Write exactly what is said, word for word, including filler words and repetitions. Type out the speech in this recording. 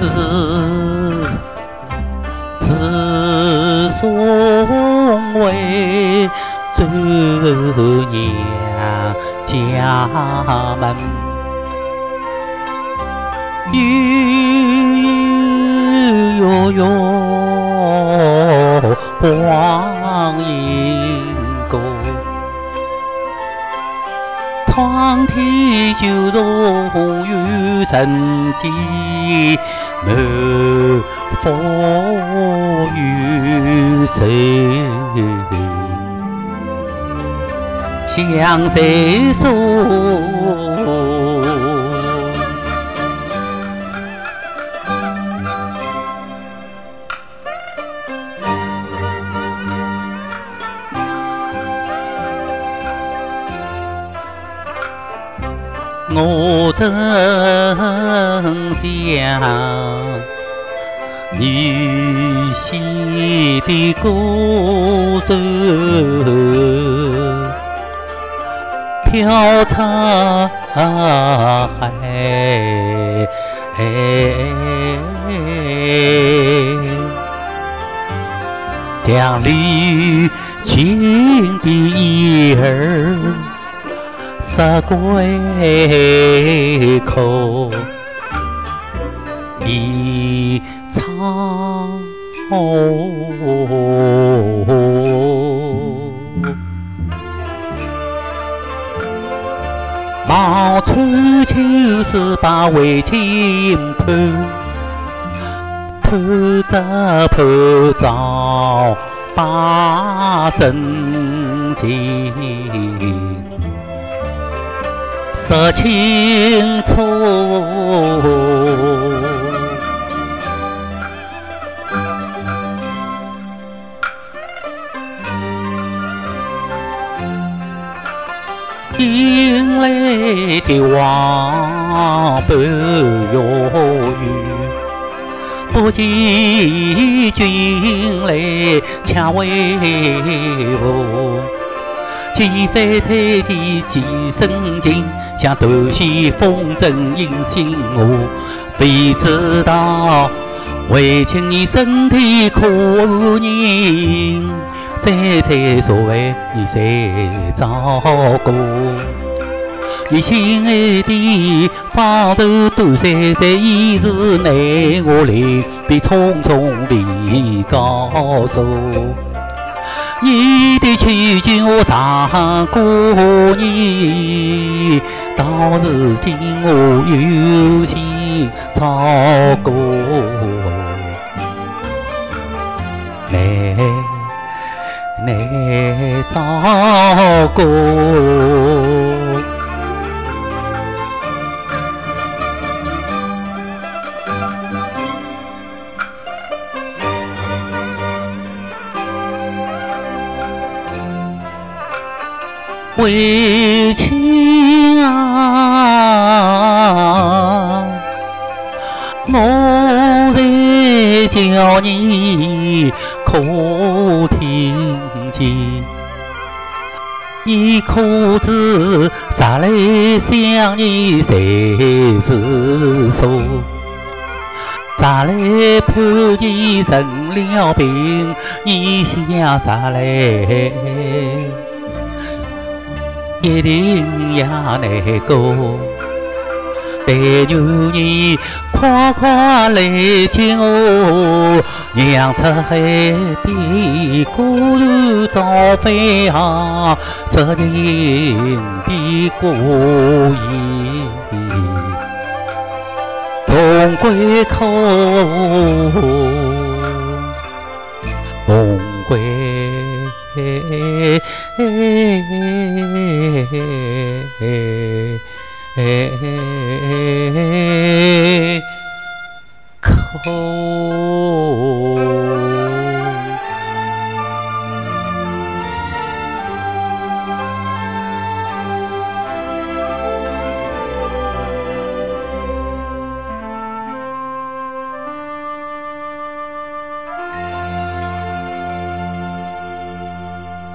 自宋为周娘家门，悠悠悠光阴过，苍天就容于人间，没风雨谁向谁诉？我真想女婿的孤舟飘沧海，将离情的意儿撒归口，一苍忙穿秋把为情盼，盼着盼着把真情说清楚。迎来的望伴有余，不及君来强为我。几番再见几生情，像斗西风筝引心我。谁知道为情你身体可怜，三餐所为你才照顾。你心爱的方头多山在已是难我来的匆匆未告诉。你的求情我常过你，到如今我有心照顾，难难照顾。为情啊，我在叫你可听见，你可知啥来想你才是说，啥来盼你生了病，你想啥来一定也难过，但愿你快快来接我，让出海边孤独早飞航，十年的过瘾总归口，总归口。